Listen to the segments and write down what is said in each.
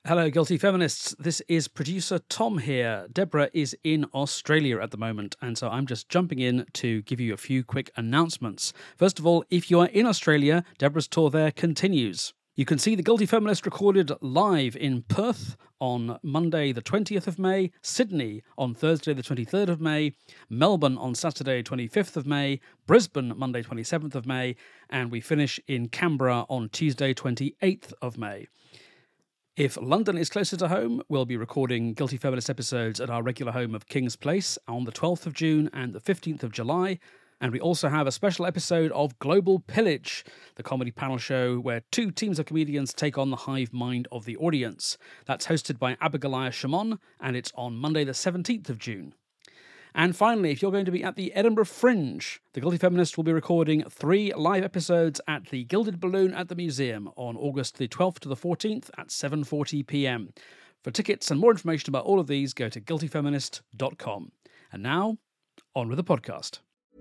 Hello, Guilty Feminists. This is producer Tom here. Deborah is in Australia at the moment, and so I'm just jumping in to give you a few quick announcements. First of all, if you are in Australia, Deborah's tour there continues. You can see The Guilty Feminist recorded live in Perth on Monday the 20th of May, Sydney on Thursday the 23rd of May, Melbourne on Saturday 25th of May, Brisbane Monday 27th of May, and we finish in Canberra on Tuesday 28th of May. If London is closer to home, we'll be recording Guilty Feminist episodes at our regular home of King's Place on the 12th of June and the 15th of July. And we also have a special episode of Global Pillage, the comedy panel show where two teams of comedians take on the hive mind of the audience. That's hosted by Abigail Shimon, and it's on Monday the 17th of June. And finally, if you're going to be at the Edinburgh Fringe, The Guilty Feminist will be recording 3 live episodes at the Gilded Balloon at the Museum on August the 12th to the 14th at 7:40pm. For tickets and more information about all of these, go to guiltyfeminist.com. And now, on with the podcast.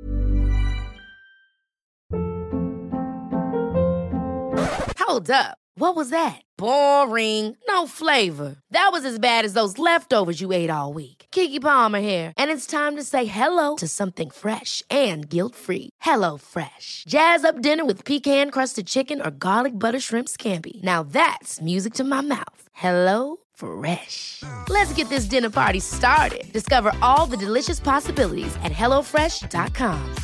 Hold up. What was that? Boring. No flavor. That was as bad as those leftovers you ate all week. Keke Palmer here, and it's time to say hello to something fresh and guilt-free. Hello Fresh. Jazz up dinner with pecan-crusted chicken or garlic butter shrimp scampi. Now that's music to my mouth. Hello Fresh. Let's get this dinner party started. Discover all the delicious possibilities at hellofresh.com.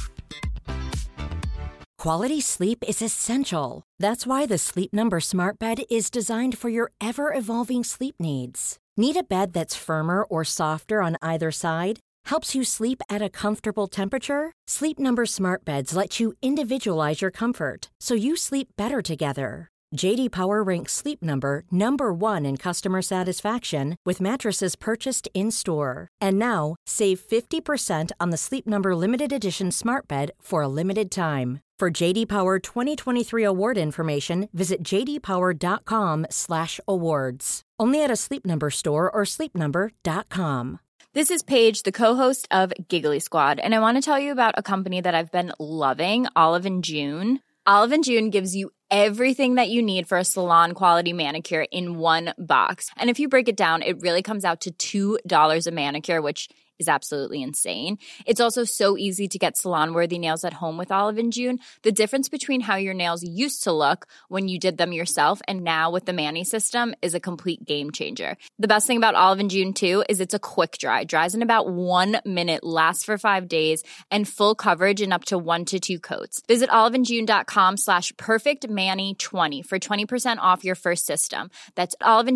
Quality sleep is essential. That's why the Sleep Number Smart Bed is designed for your ever-evolving sleep needs. Need a bed that's firmer or softer on either side? Helps you sleep at a comfortable temperature? Sleep Number Smart Beds let you individualize your comfort, so you sleep better together. J.D. Power ranks Sleep Number number 1 in customer satisfaction with mattresses purchased in-store. And now, save 50% on the Sleep Number Limited Edition Smart Bed for a limited time. For J.D. Power 2023 award information, visit jdpower.com/awards. Only at a Sleep Number store or sleepnumber.com. This is Paige, the co-host of Giggly Squad, and I want to tell you about a company that I've been loving, Olive & June. Olive & June gives you everything that you need for a salon-quality manicure in one box. And if you break it down, it really comes out to $2 a manicure, which is absolutely insane. It's also so easy to get salon-worthy nails at home with Olive & June. The difference between how your nails used to look when you did them yourself and now with the Mani system is a complete game changer. The best thing about Olive & June, too, is it's a quick dry. Dries in about 1 minute, lasts for 5 days, and full coverage in up to 1 to 2 coats. Visit oliveandjune.com/perfectmani20 for 20% off your first system. That's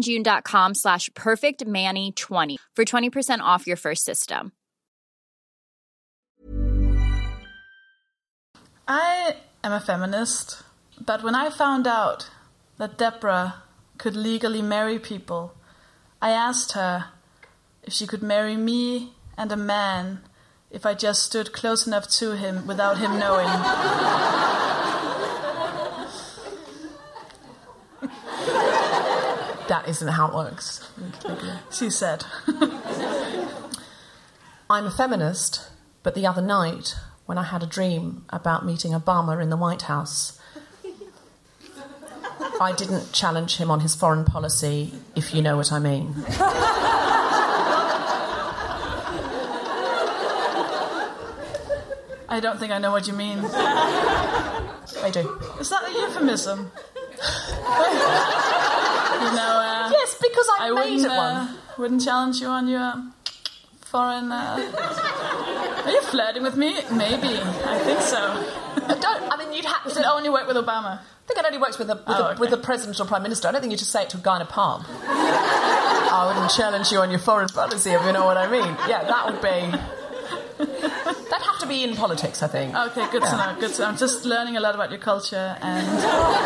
oliveandjune.com/perfectmani20 for 20% off your first system. I am a feminist, but when I found out that Deborah could legally marry people, I asked her if she could marry me and a man if I just stood close enough to him without him knowing. That isn't how it works. She said. I'm a feminist, but the other night, when I had a dream about meeting Obama in the White House, I didn't challenge him on his foreign policy, if you know what I mean. I don't think I know what you mean. I do. Is that a euphemism? Yes, because I made it one. Wouldn't challenge you on your foreign... Are you flirting with me? Maybe. I think so. You'd have Does it only work with Obama? I think it only works with the president or prime minister. I don't think you just say it to a guy in a pub. I wouldn't challenge you on your foreign policy, if you know what I mean. Yeah, that would be... That'd have to be in politics, I think. Okay, good to know. Good to know. I'm just learning a lot about your culture and...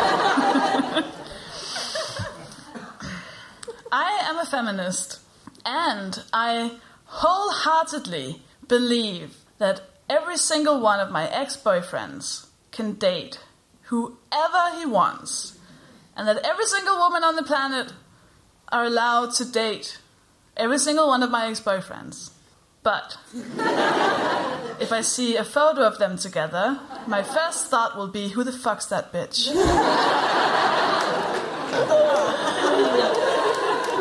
I am a feminist, and I wholeheartedly believe that every single one of my ex-boyfriends can date whoever he wants, and that every single woman on the planet are allowed to date every single one of my ex-boyfriends. But if I see a photo of them together, my first thought will be, who the fuck's that bitch?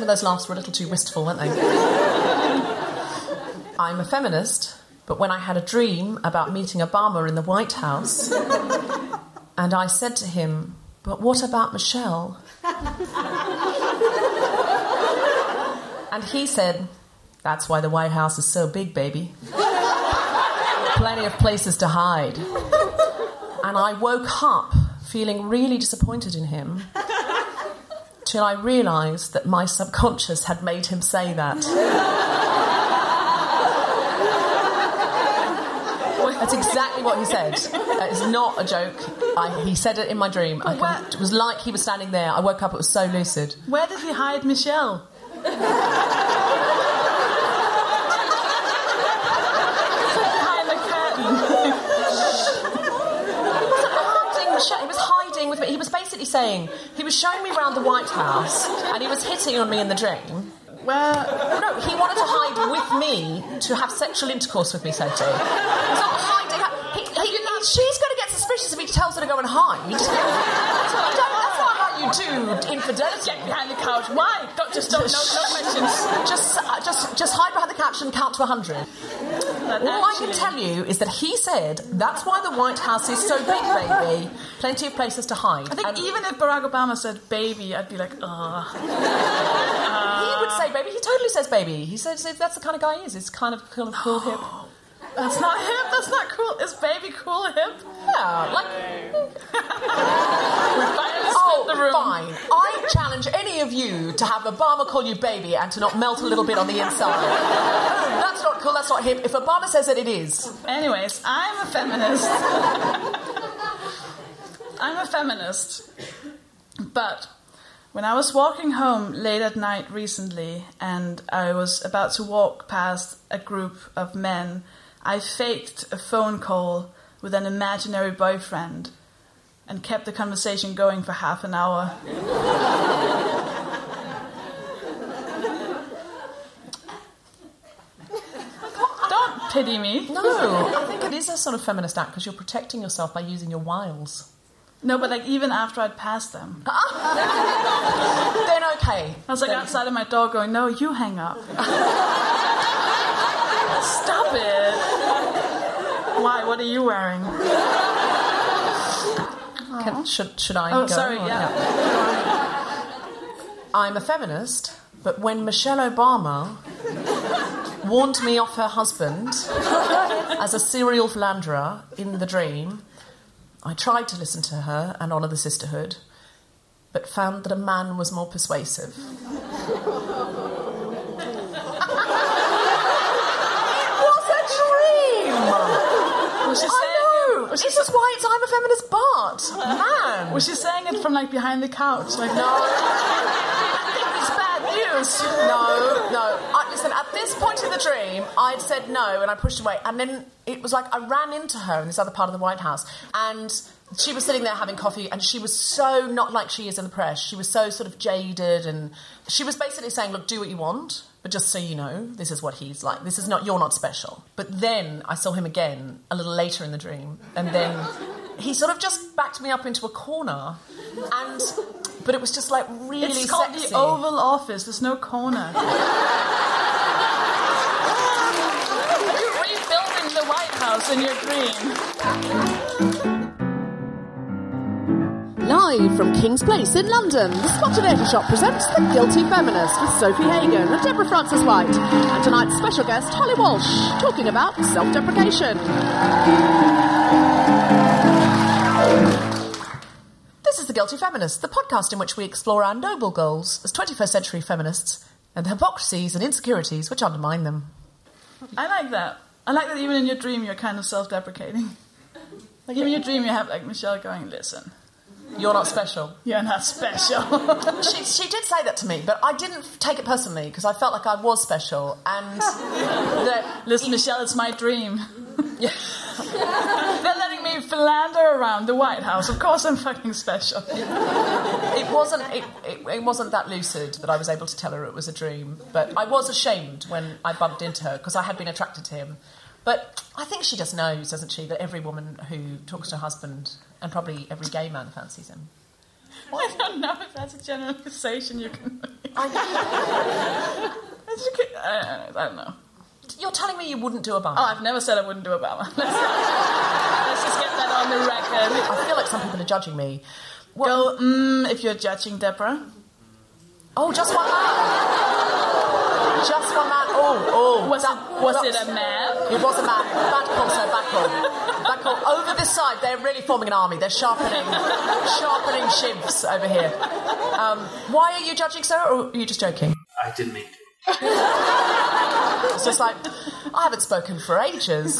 of those laughs were a little too wistful, weren't they? I'm a feminist, but when I had a dream about meeting Obama in the White House, and I said to him, but what about Michelle? And he said, that's why the White House is so big, baby. Plenty of places to hide. And I woke up feeling really disappointed in him till I realised that my subconscious had made him say that. That's exactly what he said. It's not a joke. He said it in my dream. It was like he was standing there. I woke up, it was so lucid. Where did he hide Michelle? Behind the curtain. He was hiding with me. He was basically saying, he was showing me around the White House and he was hitting on me in the dream. No, he wanted to hide with me to have sexual intercourse with me, Sophie. He's not hiding. She's going to get suspicious if he tells her to go and hide. That's not how you do infidelity. Get behind the couch. Why? No questions. Just hide behind the couch and count to 100. All I can tell you is that he said, that's why the White House is so big, baby. Plenty of places to hide. I think even if Barack Obama said baby, I'd be like, ugh. He would say baby. He totally says baby. He says that's the kind of guy he is. It's kind of cool, hip. That's not hip. That's not cool. Is baby cool hip? Yeah, like... the room. Fine. I challenge any of you to have Obama call you baby and to not melt a little bit on the inside. That's not cool, that's not hip. If Obama says it, it is. Anyways, I'm a feminist. I'm a feminist. But when I was walking home late at night recently and I was about to walk past a group of men, I faked a phone call with an imaginary boyfriend and kept the conversation going for half an hour. Don't pity me. No, I think it is a sort of feminist act because you're protecting yourself by using your wiles. No, but like even after I'd passed them. Then okay. I was like outside of my door going, no, you hang up. Stop it. Why? What are you wearing? Should I go? Oh, sorry, yeah. I'm a feminist, but when Michelle Obama warned me off her husband as a serial philanderer in the dream, I tried to listen to her and honour the sisterhood, but found that a man was more persuasive. This is why it's I'm a feminist, but man. Was she saying it from like behind the couch? Like, no. I think it's bad news. No. Listen, at this point in the dream, I'd said no and I pushed away. And then it was like I ran into her in this other part of the White House and she was sitting there having coffee and she was so not like she is in the press. She was so sort of jaded and she was basically saying, look, do what you want. But just so you know, this is what he's like. You're not special. But then I saw him again a little later in the dream. And then he sort of just backed me up into a corner. But it was just like really sexy. It's called the Oval Office. There's no corner. You're rebuilding the White House in your dream. Live from King's Place in London, the Spontaneity Shop presents The Guilty Feminist with Sophie Hagen and Deborah Frances-White. And tonight's special guest, Holly Walsh, talking about self-deprecation. This is The Guilty Feminist, the podcast in which we explore our noble goals as 21st century feminists and the hypocrisies and insecurities which undermine them. I like that. I like that even in your dream you're kind of self-deprecating. Like even in your dream you have like Michelle going, listen. You're not special. You're not special. She did say that to me, but I didn't take it personally because I felt like I was special. And listen, Michelle, it's my dream. Yeah. They're letting me philander around the White House. Of course, I'm fucking special. It wasn't that lucid that I was able to tell her it was a dream. But I was ashamed when I bumped into her because I had been attracted to him. But I think she just knows, doesn't she, that every woman who talks to her husband, and probably every gay man fancies him. I don't know if that's a generalization you can make. I don't know. You're telling me you wouldn't do Obama? Oh, I've never said I wouldn't do Obama. Let's just get that on the record. I feel like some people are judging me. Go, if you're judging Deborah. Oh, just one man. Just one man. Oh. Was it a man? It was a man. Bad call, sir. Bad call. Bad call. Over this side, they're really forming an army. They're sharpening shivs over here. Why are you judging, sir, or are you just joking? I didn't mean to. It's just like, I haven't spoken for ages.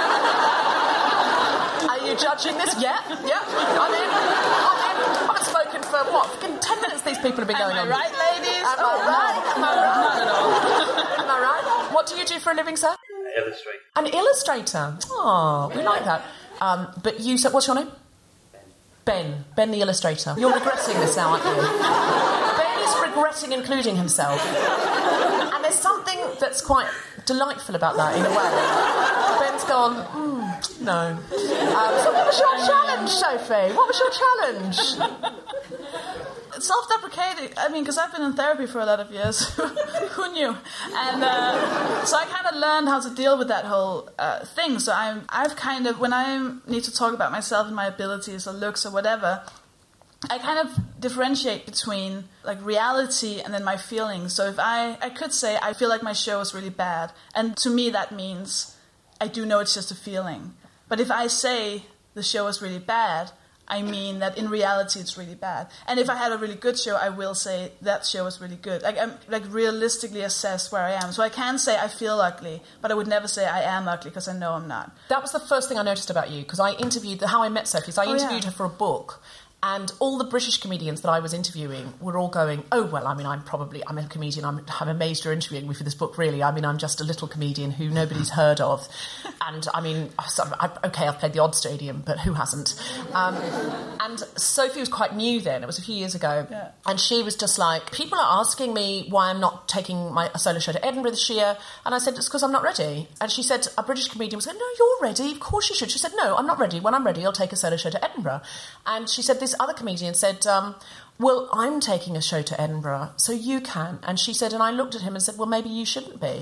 Are you judging this? Yeah. I'm in. I haven't spoken for, what, 10 minutes these people have been going on. Am I right, ladies? Am I right? Not at all. Am I right? What do you do for a living, sir? Illustrate. An illustrator. Oh, we like that. But you said, what's your name? Ben the illustrator. You're regretting this now, aren't you? Ben is regretting including himself. And there's something that's quite delightful about that, in a way. Ben's gone, no. So what was your challenge, Sophie? What was your challenge? Self-deprecating, I mean, because I've been in therapy for a lot of years. Who knew? And so I kind of learned how to deal with that whole thing. So I've kind of, when I need to talk about myself and my abilities or looks or whatever, I kind of differentiate between like reality and then my feelings. So if I could say I feel like my show is really bad, and to me that means I do know it's just a feeling. But if I say the show is really bad, I mean that in reality it's really bad. And if I had a really good show, I will say that show is really good. I'm realistically assess where I am. So I can say I feel ugly, but I would never say I am ugly because I know I'm not. That was the first thing I noticed about you, because I interviewed, how I met Sophie, so I interviewed her for a book. And all the British comedians that I was interviewing were all going, oh, well, I mean, I'm a comedian. I'm amazed you're interviewing me for this book, really. I mean, I'm just a little comedian who nobody's heard of. And, I mean, I've played the odd stadium, but who hasn't? And Sophie was quite new then. It was a few years ago. Yeah. And she was just like, people are asking me why I'm not taking a solo show to Edinburgh this year. And I said, it's because I'm not ready. And she said, a British comedian was going, no, you're ready. Of course you should. She said, no, I'm not ready. When I'm ready, I'll take a solo show to Edinburgh. And she said, this other comedian said, well, I'm taking a show to Edinburgh, so you can. And she said, and I looked at him and said, well, maybe you shouldn't be.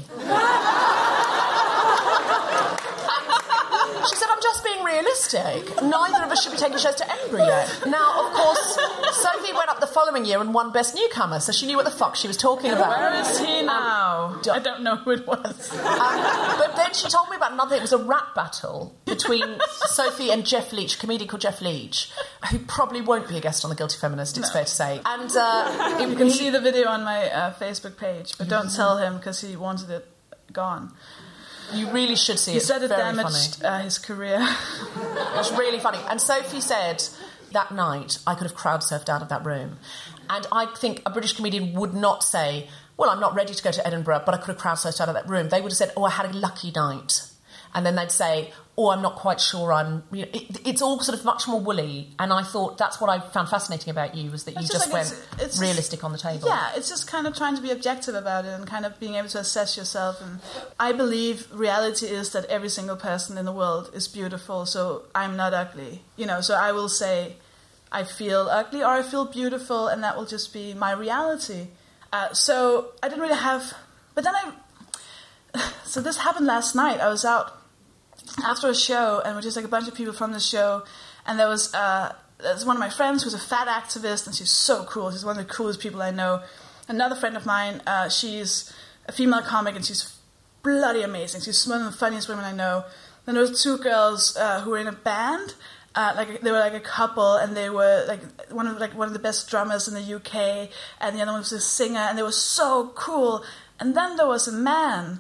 She said, I'm just being realistic. Neither of us should be taking shows to Edinburgh yet. Now, of course, Sophie went up the following year and won Best Newcomer, so she knew what the fuck she was talking about. Where is he now? I don't know who it was. But then she told me about another. It was a rap battle between Sophie and Jeff Leach, a comedian called Jeff Leach, who probably won't be a guest on The Guilty Feminist, it's fair to say. And you can see the video on my Facebook page, but don't tell him because he wanted it gone. You really should see it. He said it very damaged his career. It was really funny. And Sophie said, that night, I could have crowd surfed out of that room. And I think a British comedian would not say, well, I'm not ready to go to Edinburgh, but I could have crowd surfed out of that room. They would have said, oh, I had a lucky night. And then they'd say, oh, I'm not quite sure it's all sort of much more woolly. And I thought that's what I found fascinating about you, was that you just went it's realistic on the table. Yeah, it's just kind of trying to be objective about it and kind of being able to assess yourself. And I believe reality is that every single person in the world is beautiful, so I'm not ugly. So I will say I feel ugly or I feel beautiful, and that will just be my reality. So I didn't really have... But then So this happened last night. I was out after a show, and we're just like a bunch of people from the show, and there was one of my friends who's a fat activist, and she's so cool. She's one of the coolest people I know. Another friend of mine, she's a female comic, and she's bloody amazing. She's one of the funniest women I know. Then there was two girls who were in a band. They were like a couple, and they were one of the best drummers in the UK, and the other one was a singer, and they were so cool. And then there was a man.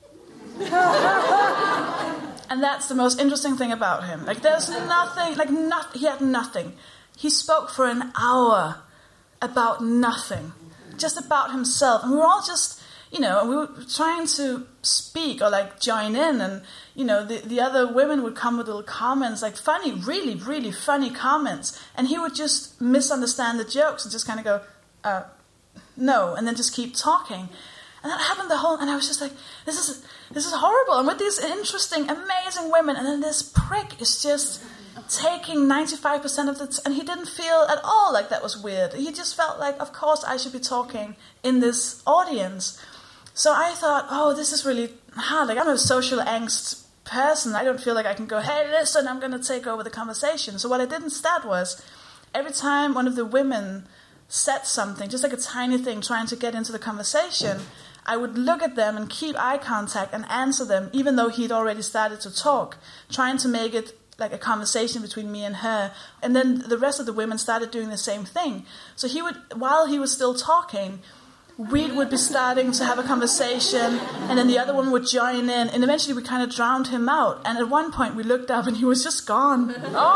And that's the most interesting thing about him. There's nothing, he had nothing. He spoke for an hour about nothing, just about himself. And we were all just, we were trying to speak or join in, and, the other women would come with little comments, funny, really, really funny comments. And he would just misunderstand the jokes and just kind of go, no, and then just keep talking. And that happened and I was just like, this is horrible. And with these interesting, amazing women, and then this prick is just taking 95% of and he didn't feel at all like that was weird. He just felt like, of course I should be talking in this audience. So I thought, oh, this is really hard. Like, I'm a social angst person. I don't feel like I can go, hey, listen, I'm going to take over the conversation. So what I did instead was, every time one of the women said something, just like a tiny thing, trying to get into the conversation, I would look at them and keep eye contact and answer them, even though he'd already started to talk, trying to make it like a conversation between me and her. And then the rest of the women started doing the same thing. So he would, while he was still talking, we would be starting to have a conversation, and then the other one would join in, and eventually we kind of drowned him out. And at one point we looked up and he was just gone.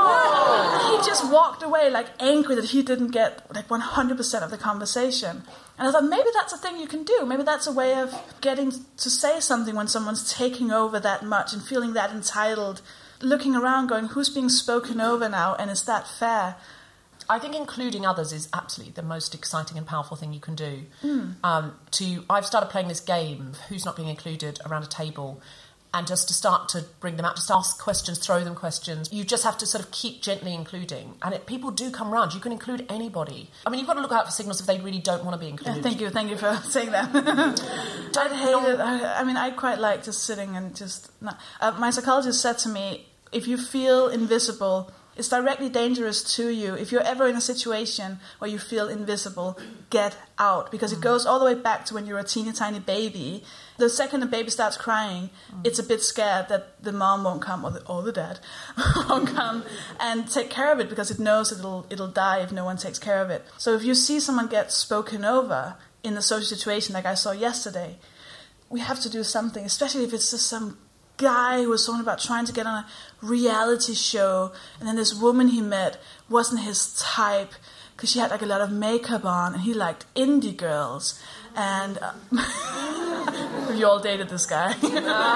Oh! He just walked away, like, angry that he didn't get like 100% of the conversation. And I thought, maybe that's a thing you can do. Maybe that's a way of getting to say something when someone's taking over that much and feeling that entitled, looking around going, who's being spoken over now, and is that fair? I think including others is absolutely the most exciting and powerful thing you can do. I've started playing this game, who's not being included, around a table, and just to start to bring them out, just ask questions, throw them questions. You just have to sort of keep gently including, and people do come round. You can include anybody. I mean, you've got to look out for signals if they really don't want to be included. Yeah, thank you for saying that. I'd hate it. I mean, I quite like just sitting and just... my psychologist said to me, if you feel invisible, it's directly dangerous to you. If you're ever in a situation where you feel invisible, get out. Because it goes all the way back to when you're a teeny tiny baby. The second the baby starts crying, it's a bit scared that the mom won't come, or the dad won't come and take care of it, because it knows it'll die if no one takes care of it. So if you see someone get spoken over in a social situation like I saw yesterday, we have to do something, especially if it's just some guy who was talking about trying to get on a reality show, and then this woman he met wasn't his type because she had like a lot of makeup on, and he liked indie girls, and you all dated this guy. And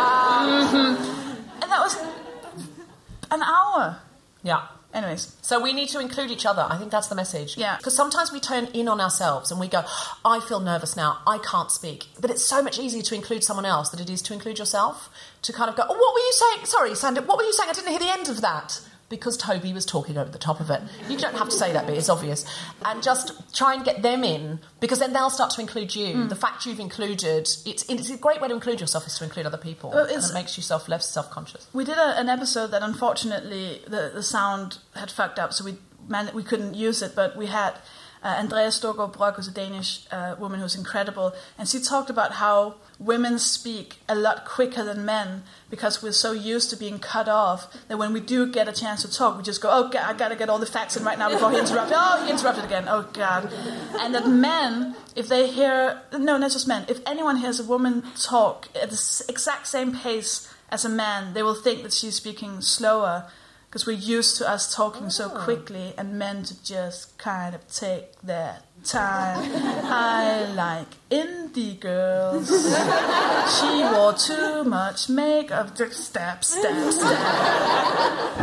that was an hour. Yeah. Anyways. So we need to include each other. I think that's the message. Yeah. Because sometimes we turn in on ourselves and we go, I feel nervous now, I can't speak. But it's so much easier to include someone else than it is to include yourself. To kind of go, oh, what were you saying? Sorry, Sandra, what were you saying? I didn't hear the end of that. Because Toby was talking over the top of it. You don't have to say that bit, it's obvious. And just try and get them in, because then they'll start to include you. The fact you've included, it's a great way to include yourself is to include other people. Well, and it makes yourself less self-conscious. We did an episode that unfortunately the sound had fucked up, so we couldn't use it, but we had Andrea Storgård Brock, who's a Danish woman who's incredible, and she talked about how women speak a lot quicker than men because we're so used to being cut off that when we do get a chance to talk, we just go, oh, God, I got to get all the facts in right now before he interrupted. Oh, he interrupted again. Oh, God. And that men, if they hear... No, not just men. If anyone hears a woman talk at the exact same pace as a man, they will think that she's speaking slower, because we're used to us talking so quickly and men to just kind of take their time. I like indie girls. She wore too much makeup. Step, step, step.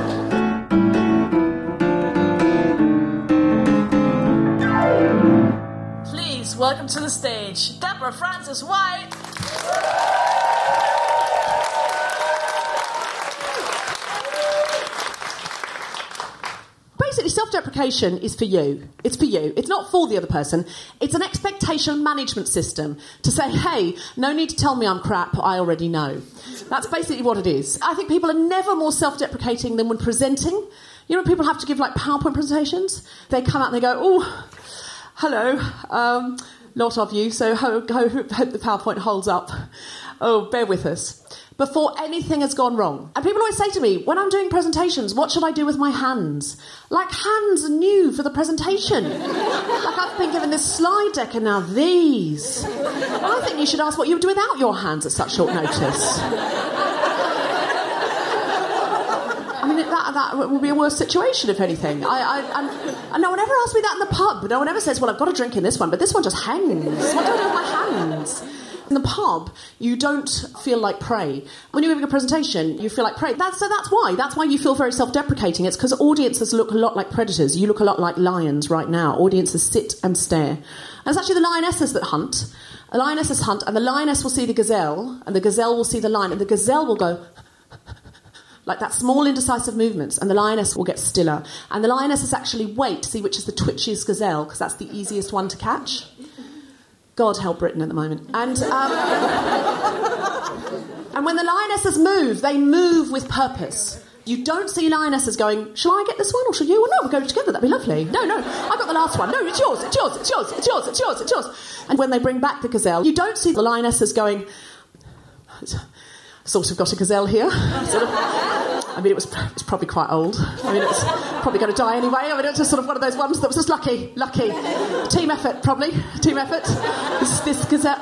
Please welcome to the stage Deborah Frances-White. Basically, self-deprecation is for you. It's for you. It's not for the other person. It's an expectation management system to say, hey, no need to tell me I'm crap, I already know. That's basically what it is. I think people are never more self-deprecating than when presenting. You know, people have to give, like, PowerPoint presentations. They come out and they go, oh, hello, lot of you, so hope the PowerPoint holds up. Oh, bear with us. Before anything has gone wrong. And people always say to me, when I'm doing presentations, what should I do with my hands? Like, hands are new for the presentation. Like, I've been given this slide deck and now these. I think you should ask what you would do without your hands at such short notice. I mean, that would be a worse situation, if anything. And no one ever asks me that in the pub. No one ever says, well, I've got a drink in this one, but this one just hangs. What do I do with my hands? In the pub, you don't feel like prey. When you're giving a presentation, you feel like prey. That's why. That's why you feel very self-deprecating. It's because audiences look a lot like predators. You look a lot like lions right now. Audiences sit and stare. And it's actually the lionesses that hunt. The lionesses hunt, and the lioness will see the gazelle, and the gazelle will see the lion, and the gazelle will go... like that small indecisive movements, and the lioness will get stiller. And the lionesses actually wait to see which is the twitchiest gazelle, because that's the easiest one to catch. God help Britain at the moment. And when the lionesses move, they move with purpose. You don't see lionesses going, shall I get this one or shall you? Well, no, we'll go together, that'd be lovely. No, I got the last one. No, it's yours, it's yours, it's yours, it's yours, it's yours, it's yours. And when they bring back the gazelle, you don't see the lionesses going, sort of got a gazelle here. Sort of. I mean, it was probably quite old. I mean, it's probably going to die anyway. I mean, it's just sort of one of those ones that was just lucky. Team effort, probably. Team effort. This gazelle.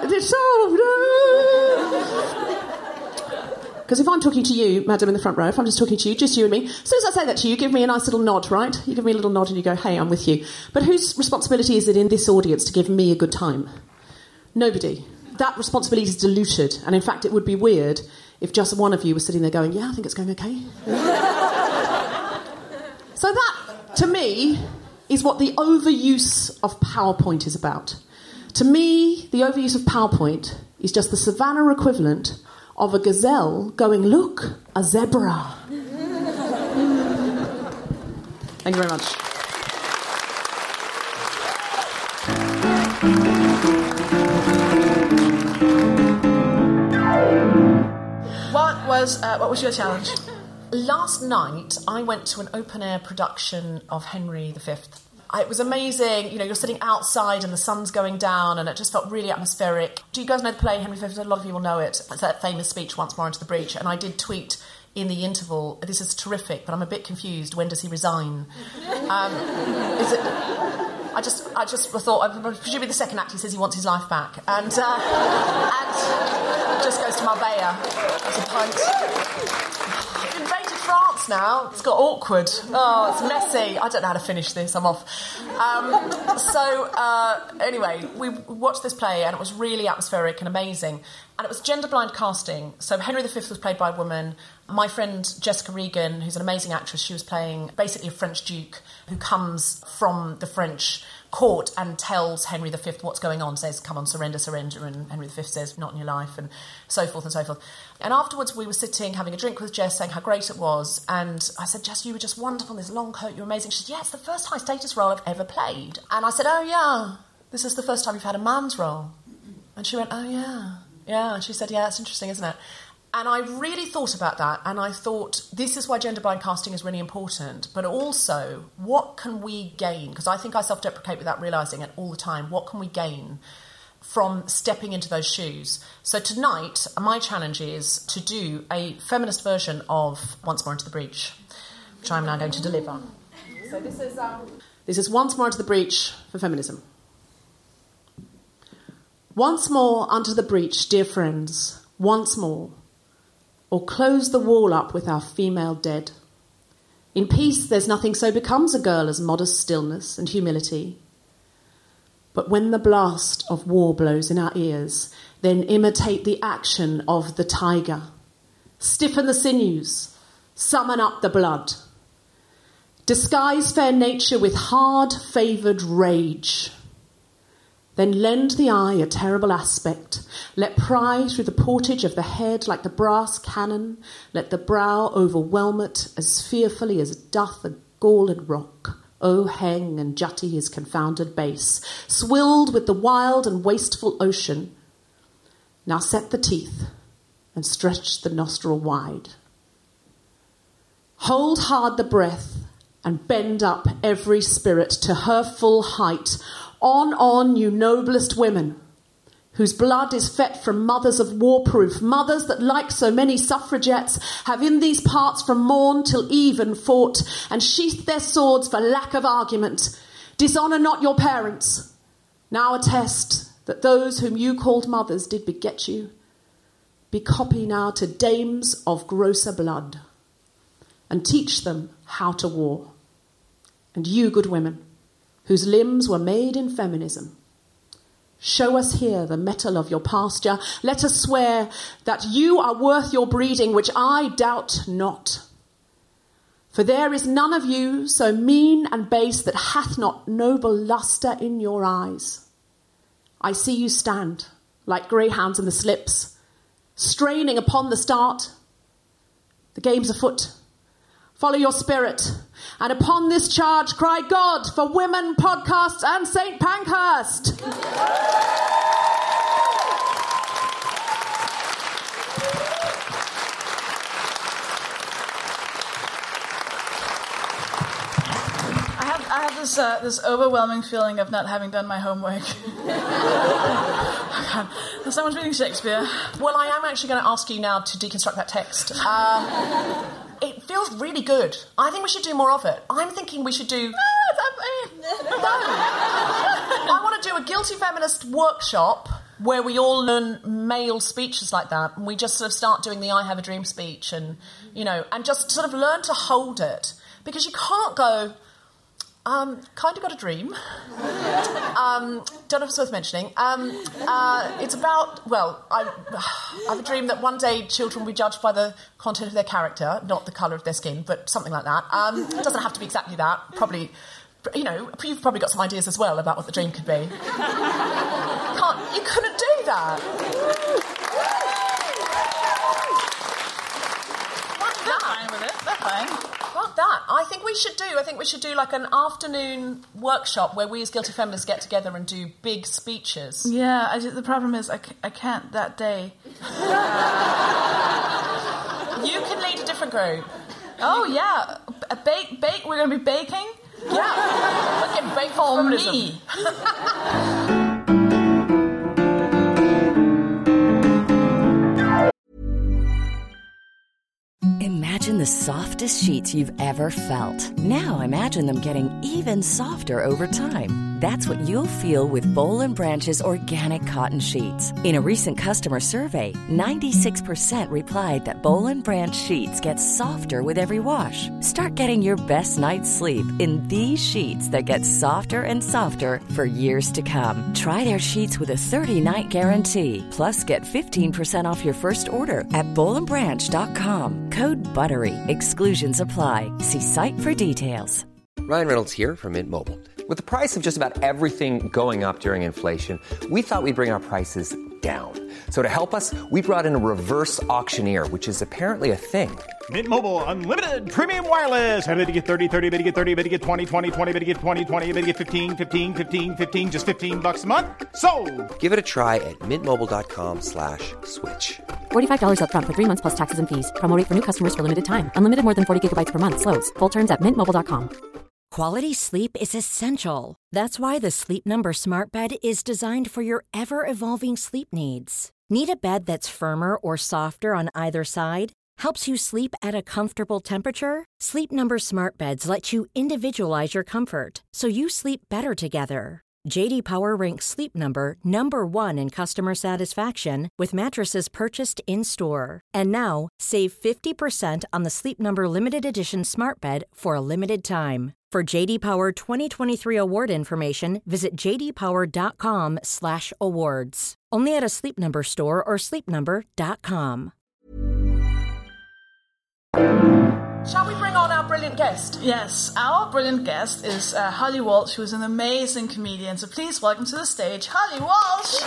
Because if I'm talking to you, madam in the front row, if I'm just talking to you, just you and me, as soon as I say that to you, give me a nice little nod, right? You give me a little nod and you go, hey, I'm with you. But whose responsibility is it in this audience to give me a good time? Nobody. That responsibility is diluted. And in fact, it would be weird if just one of you was sitting there going, yeah, I think it's going okay. So that, to me, is what the overuse of PowerPoint is about. To me, the overuse of PowerPoint is just the Savannah equivalent of a gazelle going, look, a zebra. Thank you very much. What was your challenge? Last night, I went to an open-air production of Henry V. It was amazing. You know, you're sitting outside and the sun's going down and it just felt really atmospheric. Do you guys know the play Henry V? A lot of you will know it. It's that famous speech, Once More Into the Breach. And I did tweet in the interval, this is terrific, but I'm a bit confused. When does he resign? Is it... I just thought, presumably the second act he says he wants his life back. And just goes to Marbella as a punt. Invaded France now. It's got awkward. Oh, it's messy. I don't know how to finish this. I'm off. Anyway, we watched this play and it was really atmospheric and amazing. And it was gender-blind casting. So Henry V was played by a woman. My friend Jessica Regan, who's an amazing actress, she was playing basically a French duke who comes from the French court and tells Henry V what's going on, says, come on, surrender, and Henry V says, not in your life, and so forth and so forth. And afterwards we were sitting, having a drink with Jess, saying how great it was, and I said, Jess, you were just wonderful in this long coat, you're amazing. She said, yeah, it's the first high-status role I've ever played. And I said, oh, yeah, this is the first time you've had a man's role. And she went, oh, yeah. Yeah, and she said, yeah, it's interesting, isn't it? And I really thought about that, and I thought, this is why gender-blind casting is really important, but also, what can we gain? Because I think I self-deprecate without realising it all the time. What can we gain from stepping into those shoes? So tonight, my challenge is to do a feminist version of Once More Into the Breach, which I'm now going to deliver. So this is Once More Into the Breach for feminism. Once more under the breach, dear friends, once more. Or close the wall up with our female dead. In peace there's nothing so becomes a girl as modest stillness and humility. But when the blast of war blows in our ears, then imitate the action of the tiger. Stiffen the sinews, summon up the blood. Disguise fair nature with hard-favoured rage. Then lend the eye a terrible aspect. Let pry through the portage of the head like the brass cannon. Let the brow overwhelm it as fearfully as doth a galled rock. O hang and jutty his confounded base, swilled with the wild and wasteful ocean. Now set the teeth and stretch the nostril wide. Hold hard the breath and bend up every spirit to her full height. On, you noblest women, whose blood is fet from mothers of war-proof, mothers that, like so many suffragettes, have in these parts from morn till even fought, and sheathed their swords for lack of argument. Dishonour not your parents. Now attest that those whom you called mothers did beget you. Be copy now to dames of grosser blood, and teach them how to war. And you, good women, whose limbs were made in feminism, show us here the mettle of your pasture. Let us swear that you are worth your breeding, which I doubt not. For there is none of you so mean and base that hath not noble lustre in your eyes. I see you stand, like greyhounds in the slips, straining upon the start. The game's afoot. Follow your spirit. And upon this charge, cry God for Women Podcasts and St. Pankhurst. I have this overwhelming feeling of not having done my homework. Someone's reading Shakespeare. Well, I am actually going to ask you now to deconstruct that text. It feels really good. I think we should do more of it. I'm thinking we should do... No. I want to do a Guilty Feminist workshop where we all learn male speeches like that, and we just sort of start doing the I Have a Dream speech and, and just sort of learn to hold it. Because you can't go... kind of got a dream. Don't know if it's worth mentioning. It's about, I have a dream that one day children will be judged by the content of their character, not the colour of their skin, but something like that. It doesn't have to be exactly that. Probably, you've probably got some ideas as well about what the dream could be. You couldn't do that. They're fine with it. They're fine. Fuck that. I think we should do like an afternoon workshop where we as Guilty Feminists get together and do big speeches. Yeah, the problem is I can't that day. You can lead a different group. Oh, yeah. Bake. We're going to be baking? Yeah. We're getting baked for me. Imagine the softest sheets you've ever felt. Now imagine them getting even softer over time. That's what you'll feel with Boll & Branch's organic cotton sheets. In a recent customer survey, 96% replied that Boll & Branch sheets get softer with every wash. Start getting your best night's sleep in these sheets that get softer and softer for years to come. Try their sheets with a 30-night guarantee. Plus, get 15% off your first order at bollandbranch.com. Code BUTTERY. Exclusions apply. See site for details. Ryan Reynolds here from Mint Mobile. With the price of just about everything going up during inflation, we thought we'd bring our prices down. So to help us, we brought in a reverse auctioneer, which is apparently a thing. Mint Mobile Unlimited Premium Wireless. How to get 30, 30, bit to get 30, bit to get 20, 20, 20, bit to get 20, 20, bit to get 15, 15, 15, 15, just $15 a month? Sold! Give it a try at mintmobile.com/switch. $45 up front for 3 months plus taxes and fees. Promo rate for new customers for limited time. Unlimited more than 40 gigabytes per month. Slows full terms at mintmobile.com. Quality sleep is essential. That's why the Sleep Number Smart Bed is designed for your ever-evolving sleep needs. Need a bed that's firmer or softer on either side? Helps you sleep at a comfortable temperature? Sleep Number Smart Beds let you individualize your comfort, so you sleep better together. J.D. Power ranks Sleep Number number 1 in customer satisfaction with mattresses purchased in-store. And now, save 50% on the Sleep Number Limited Edition Smart Bed for a limited time. For J.D. Power 2023 award information, visit jdpower.com/awards. Only at a Sleep Number store or sleepnumber.com. Shall we bring on our brilliant guest? Yes, our brilliant guest is Holly Walsh, who is an amazing comedian. So please welcome to the stage, Holly Walsh!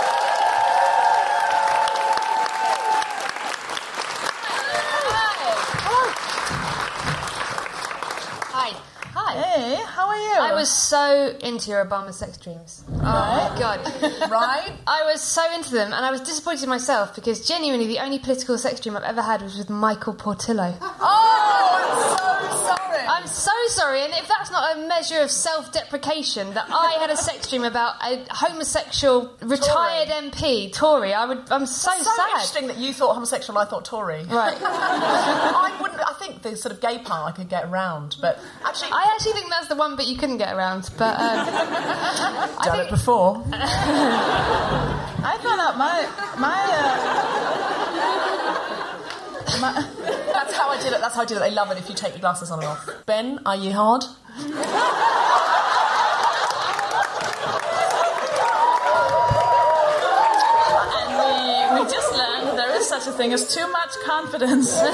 Hey, how are you? I was so into your Obama sex dreams. Oh my God. Right? I was so into them, and I was disappointed in myself because genuinely the only political sex dream I've ever had was with Michael Portillo. Oh, I'm so sorry. I'm so sorry, and if that's not a measure of self-deprecation that I had a sex dream about a homosexual retired MP, Tory, I'm so sad. Interesting that you thought homosexual, I thought Tory. Right. I think the sort of gay part I could get around, but actually... I actually think that's the one bit you couldn't get around, but... Done it before. I found out my That's how I did it. They love it if you take your glasses on and off. Ben, are you hard? And we just learned there is such a thing as too much confidence. I'm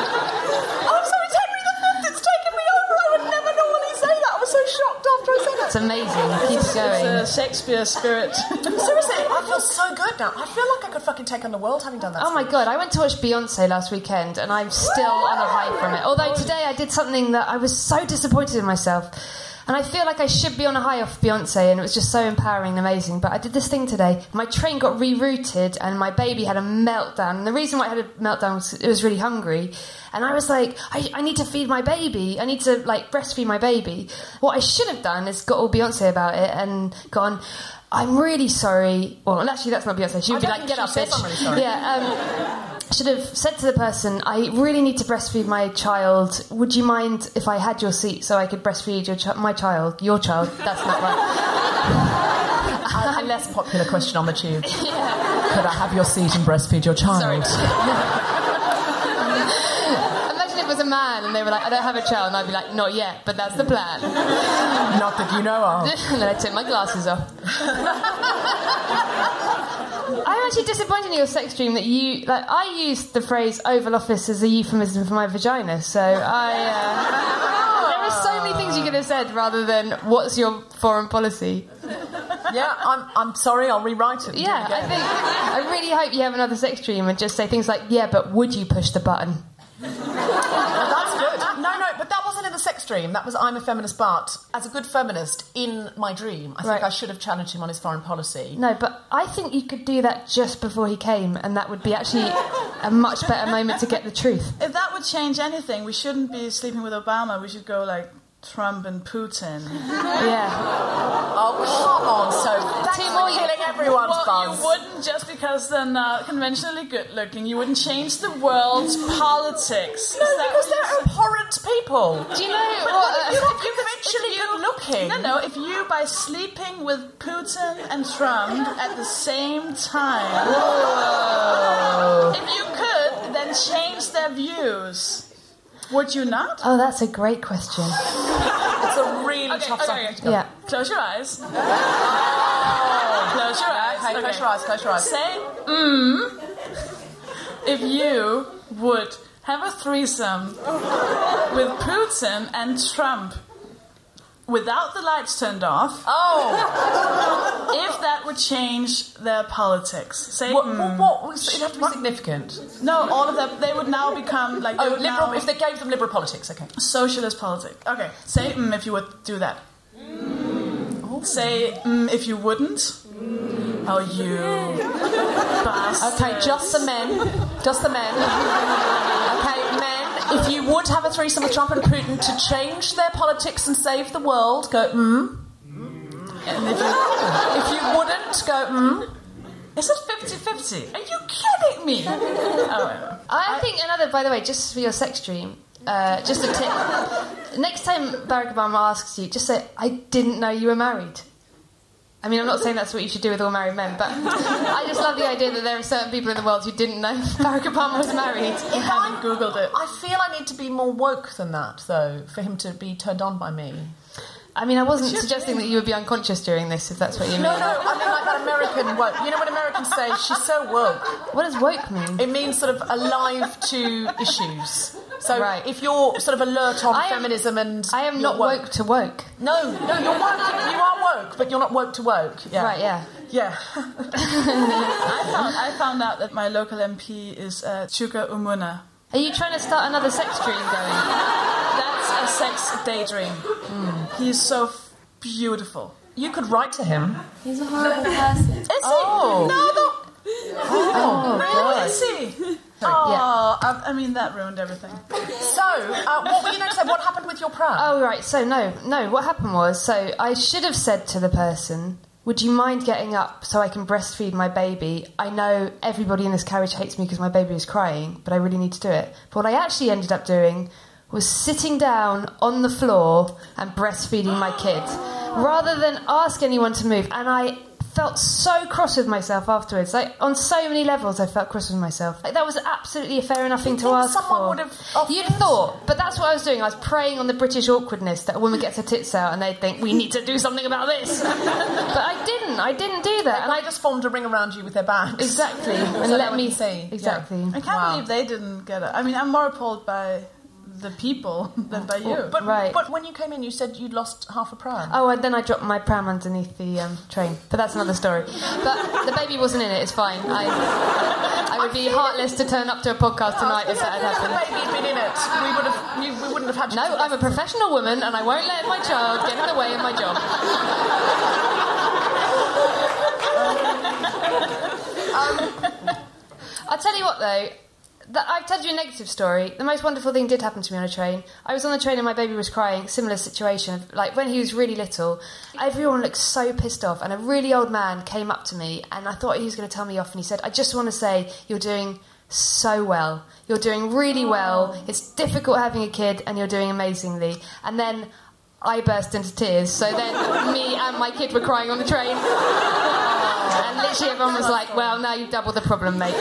sorry, it's Henry V that's taken me over. I would never normally say that. I was so shocked after I said it. That's amazing. Keep going. It's a Shakespeare spirit. Seriously, I feel so good now. I feel like I could fucking take on the world having done that. Oh my God, I went to watch Beyonce last weekend and I'm still on a high from it. Although today I did something that I was so disappointed in myself. And I feel like I should be on a high off Beyonce, and it was just so empowering and amazing. But I did this thing today. My train got rerouted, and my baby had a meltdown. And the reason why it had a meltdown was it was really hungry. And I was like, I need to feed my baby. I need to, like, breastfeed my baby. What I should have done is got all Beyonce about it and gone, I'm really sorry. Well, actually, that's not Beyonce. She would be like, get up, bitch. I'm really sorry. Yeah, should have said to the person, I really need to breastfeed my child. Would you mind if I had your seat so I could breastfeed my child? Your child. That's not right. A less popular question on the tube. Yeah. Could I have your seat and breastfeed your child? Sorry. Imagine if it was a man and they were like, I don't have a child, and I'd be like, not yet, but that's the plan. Not that you know of. And then I'd take my glasses off. I'm actually disappointed in your sex dream that you... Like, I used the phrase Oval Office as a euphemism for my vagina, so there are so many things you could have said rather than, what's your foreign policy? Yeah, I'm sorry, I'll rewrite it. Yeah, I really hope you have another sex dream and just say things like, yeah, but would you push the button? Well, that's good. No, but that wasn't in the sex dream. That was I'm a feminist, but as a good feminist, in my dream, I think I should have challenged him on his foreign policy. No, but I think you could do that just before he came, and that would be actually a much better moment to get the truth. If that would change anything, we shouldn't be sleeping with Obama. We should go like Trump and Putin. Yeah. Oh, come on, Sophie. That's killing everyone's buzz. You wouldn't, just because they're not conventionally good-looking, you wouldn't change the world's politics. No, because they're abhorrent people. Do you know what? You're not conventionally good-looking. No, if you, by sleeping with Putin and Trump at the same time, if you could, then change their views. Would you not? Oh, that's a great question. It's a really tough subject. Yeah. Close your eyes. Close your eyes. Okay, close your eyes. Say, if you would have a threesome with Putin and Trump without the lights turned off. Oh. If that would change their politics. Say, what would it have to be significant? No, all of them, they would now become like... liberal, if they gave them liberal politics, okay. Socialist politics. Okay, say if you would do that. Say if you wouldn't. Oh, you bastard. Okay, just the men. Okay, men, if you would have a threesome with Trump and Putin to change their politics and save the world, go, And if you wouldn't, go, Is it 50-50? Are you kidding me? I think another, by the way, just for your sex dream, just a tip. Next time Barack Obama asks you, just say, I didn't know you were married. I mean, I'm not saying that's what you should do with all married men, but I just love the idea that there are certain people in the world who didn't know Barack Obama was married. You haven't Googled it. I feel I need to be more woke than that, though, for him to be turned on by me. I mean, I wasn't suggesting that you would be unconscious during this, if that's what you mean. No, I mean like that American woke. You know when Americans say, she's so woke? What does woke mean? It means sort of alive to issues. So if you're sort of alert on feminism and... I am not woke to woke. No, you're woke. You are woke, but you're not woke to woke. Yeah. Right, yeah. Yeah. I found out that my local MP is Chuka Umunna. Are you trying to start another sex dream going? That's a sex daydream. He's so beautiful. You could write to him. He's a horrible person. Is he? No. God. Is he? I mean, that ruined everything. So, what were you going to say? What happened with your pram? Oh, right. So, no. What happened was, I should have said to the person, would you mind getting up so I can breastfeed my baby? I know everybody in this carriage hates me because my baby is crying, but I really need to do it. But what I actually ended up doing was sitting down on the floor and breastfeeding my kid, rather than ask anyone to move. And I felt so cross with myself afterwards. Like, on so many levels, I felt cross with myself. Like, that was absolutely a fair enough thing to ask someone would have offered? You'd thought, but that's what I was doing. I was preying on the British awkwardness that a woman gets her tits out and they'd think, we need to do something about this. But I didn't do that. And I just formed a ring around you with their bags. Exactly. And so let me see. Exactly. I can't believe they didn't get it. I mean, I'm more appalled by the people than by you. But when you came in, you said you'd lost half a pram. Oh, and then I dropped my pram underneath the train. But that's another story. But the baby wasn't in it. It's fine. I would be heartless to turn up to a podcast tonight if that had happened. If the baby had been in it, we wouldn't have had to... No, I'm a professional woman and I won't let my child get in the way of my job. I'll tell you what, though. I've told you a negative story. The most wonderful thing did happen to me on a train. I was on the train and my baby was crying. Similar situation. Like, when he was really little, everyone looked so pissed off. And a really old man came up to me and I thought he was going to tell me off. And he said, I just want to say you're doing so well. You're doing really well. It's difficult having a kid and you're doing amazingly. And then I burst into tears. So then me and my kid were crying on the train. And literally everyone was like, well, now you've doubled the problem, mate.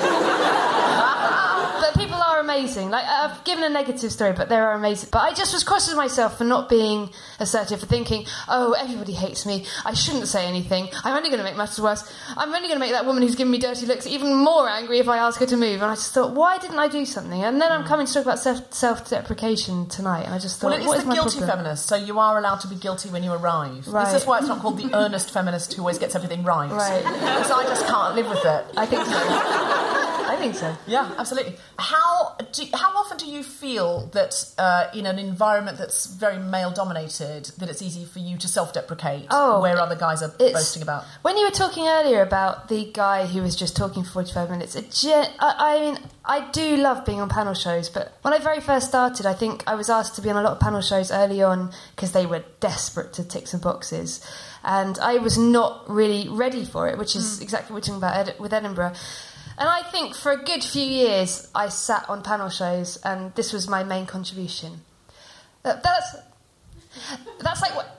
But people are amazing. Like, I've given a negative story, but they are amazing. But I just was cross with myself for not being assertive, for thinking, oh, everybody hates me. I shouldn't say anything. I'm only going to make matters worse. I'm only going to make that woman who's giving me dirty looks even more angry if I ask her to move. And I just thought, why didn't I do something? And then I'm coming to talk about self-deprecation tonight. And I just thought, well, it's the guilty feminist, so you are allowed to be guilty when you arrive. Right. This is why it's not called the earnest feminist who always gets everything right. Right. Because I just can't live with it. I think so. I think so. Yeah, absolutely. How often do you feel that in an environment that's very male-dominated, that it's easy for you to self-deprecate where other guys are boasting about? When you were talking earlier about the guy who was just talking for 45 minutes, I mean, I do love being on panel shows, but when I very first started, I think I was asked to be on a lot of panel shows early on because they were desperate to tick some boxes. And I was not really ready for it, which is exactly what we're talking about with Edinburgh. And I think for a good few years I sat on panel shows and this was my main contribution. That's like what...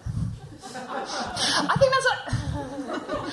I think that's like...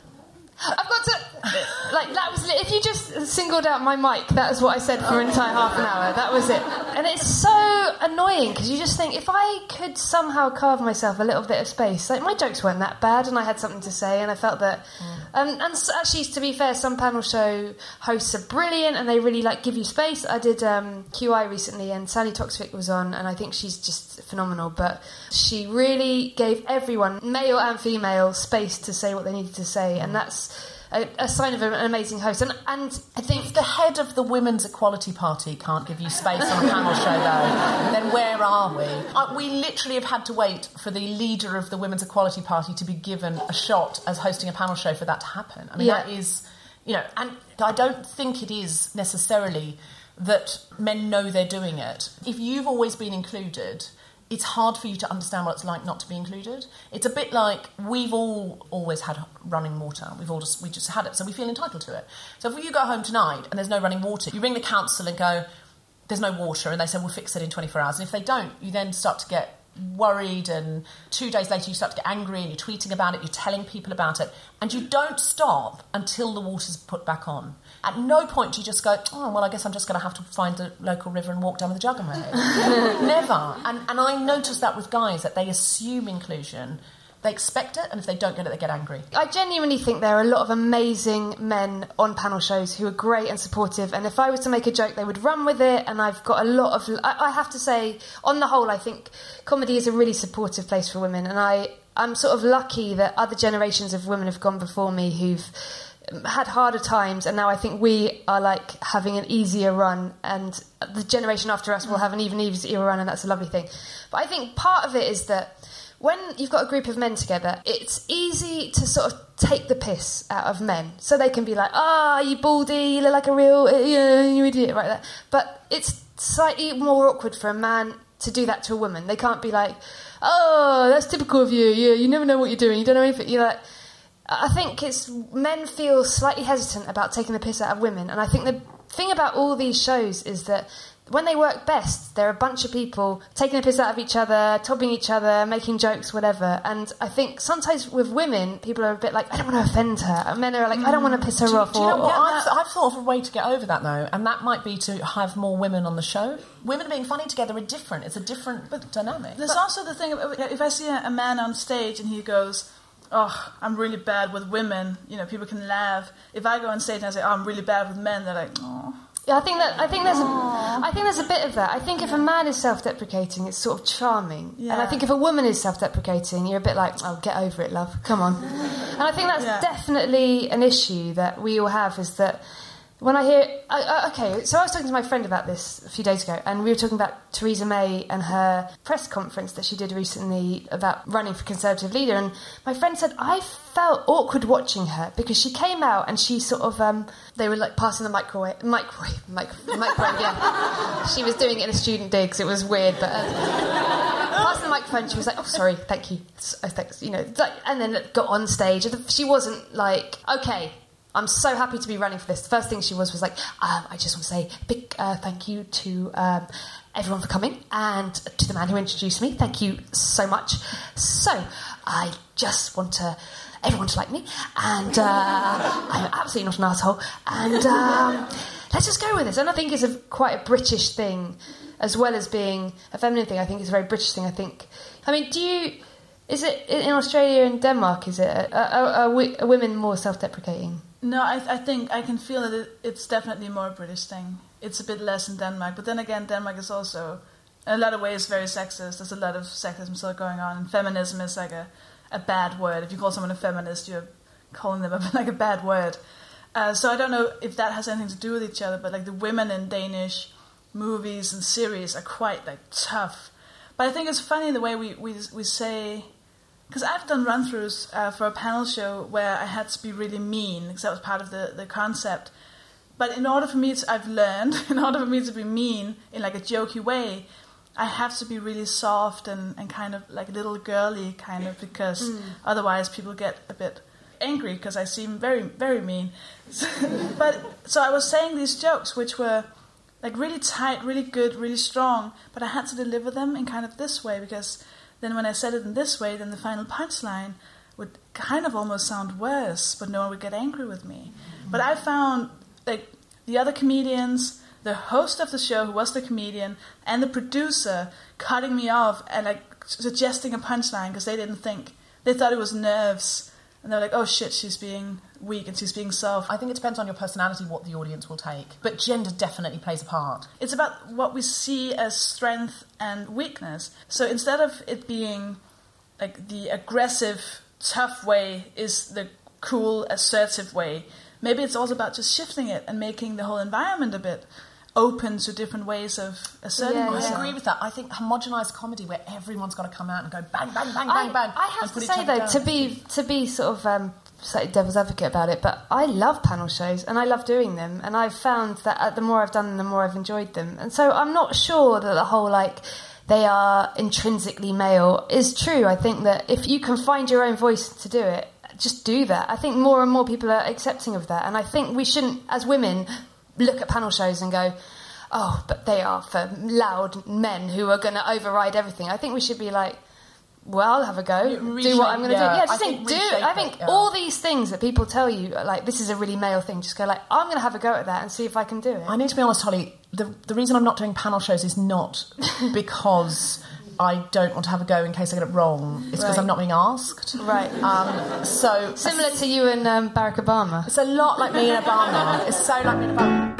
I've got to... Like, that was... If you just singled out my mic, that was what I said for an entire half an hour. That was it. And it's so annoying, because you just think, if I could somehow carve myself a little bit of space... Like, my jokes weren't that bad, and I had something to say, and I felt that... And actually, to be fair, some panel show hosts are brilliant, and they really, like, give you space. I did QI recently, and Sally Toksvig was on, and I think she's just phenomenal. But she really gave everyone, male and female, space to say what they needed to say, and that's... A sign of an amazing host. And I think... If the head of the Women's Equality Party can't give you space on a panel show, though, then where are we? We literally have had to wait for the leader of the Women's Equality Party to be given a shot as hosting a panel show for that to happen. I mean, that is... and I don't think it is necessarily that men know they're doing it. If you've always been included... It's hard for you to understand what it's like not to be included. It's a bit like we've all always had running water. We just had it, so we feel entitled to it. So if you go home tonight and there's no running water, you ring the council and go, there's no water, and they say, we'll fix it in 24 hours. And if they don't, you then start to get worried, and 2 days later you start to get angry and you're tweeting about it, you're telling people about it, and you don't stop until the water's put back on. At no point do you just go, oh, well, I guess I'm just going to have to find a local river and walk down with a jug on my head. Never. And I noticed that with guys, that they assume inclusion, they expect it, and if they don't get it, they get angry. I genuinely think there are a lot of amazing men on panel shows who are great and supportive, and if I was to make a joke, they would run with it, and I've got a lot of... I have to say, on the whole, I think comedy is a really supportive place for women, and I'm sort of lucky that other generations of women have gone before me who've had harder times, and now I think we are like having an easier run, and the generation after us will have an even easier run, and that's a lovely thing. But I think part of it is that when you've got a group of men together, it's easy to sort of take the piss out of men. So they can be like, you baldy, you look like a real, you idiot, right there. But it's slightly more awkward for a man to do that to a woman. They can't be like, oh, that's typical of you, you never know what you're doing, you don't know anything. You're like, I think men feel slightly hesitant about taking the piss out of women. And I think the thing about all these shows is that when they work best, they're a bunch of people taking the piss out of each other, topping each other, making jokes, whatever. And I think sometimes with women, people are a bit like, I don't want to offend her. And men are like, I don't want to piss her off. Do you know what? I've thought of a way to get over that, though, and that might be to have more women on the show. Women being funny together are different. It's a different dynamic. There's also the thing, if I see a man on stage and he goes, oh, I'm really bad with women, people can laugh. If I go on stage and I say, oh, I'm really bad with men, they're like, oh. Yeah, I think there's a bit of that. I think if a man is self-deprecating, it's sort of charming, and I think if a woman is self-deprecating, you're a bit like, oh, get over it, love, come on. And I think that's definitely an issue that we all have. Is that when I hear, okay, so I was talking to my friend about this a few days ago, and we were talking about Theresa May and her press conference that she did recently about running for Conservative leader, and my friend said, I felt awkward watching her because she came out and she sort of, they were like passing the microwave, yeah. She was doing it in a student digs, it was weird, but passing the microphone, she was like, oh, sorry, thank you, thanks, you know, and then got on stage, she wasn't like, okay, I'm so happy to be running for this. The first thing she was like, I just want to say a big thank you to everyone for coming and to the man who introduced me. Thank you so much. So I just want everyone to like me, and I'm absolutely not an asshole. And let's just go with this. And I think it's quite a British thing, as well as being a feminine thing. I think it's a very British thing. Is it in Australia and Denmark? Is it are women more self-deprecating? No, I think I can feel that it's definitely more a British thing. It's a bit less in Denmark. But then again, Denmark is also, in a lot of ways, very sexist. There's a lot of sexism still going on. And feminism is like a bad word. If you call someone a feminist, you're calling them like a bad word. So I don't know if that has anything to do with each other. But like the women in Danish movies and series are quite like tough. But I think it's funny the way we say... Because I've done run-throughs for a panel show where I had to be really mean, because that was part of the concept. But in order for me to be mean in like a jokey way, I have to be really soft and kind of like little girly kind of, because otherwise people get a bit angry because I seem very, very mean. So I was saying these jokes which were like really tight, really good, really strong, but I had to deliver them in kind of this way, because... Then when I said it in this way, then the final punchline would kind of almost sound worse, but no one would get angry with me. But I found like the other comedians, the host of the show who was the comedian, and the producer cutting me off and like suggesting a punchline because they thought it was nerves. And they're like, oh shit, she's being weak and she's being soft. I think it depends on your personality what the audience will take. But gender definitely plays a part. It's about what we see as strength and weakness. So instead of it being like the aggressive, tough way is the cool, assertive way, maybe it's also about just shifting it and making the whole environment a bit open to different ways of asserting yourself. I agree with that. I think homogenised comedy where everyone's got to come out and go bang, bang, bang, bang, bang. I have to say though, to be sort of slightly devil's advocate about it, but I love panel shows and I love doing them, and I've found that the more I've done them, the more I've enjoyed them. And so I'm not sure that the whole like they are intrinsically male is true. I think that if you can find your own voice to do it, just do that. I think more and more people are accepting of that, and I think we shouldn't, as women, look at panel shows and go, oh, but they are for loud men who are going to override everything. I think we should be like, well, I'll have a go, do what I'm going to do. Yeah, just I think all these things that people tell you, like, this is a really male thing, just go like, I'm going to have a go at that and see if I can do it. I need to be honest, Holly, the reason I'm not doing panel shows is not because I don't want to have a go in case I get it wrong. It's because I'm not being asked. Right. So similar to you and Barack Obama. It's a lot like me and Obama. It's so like me and Obama.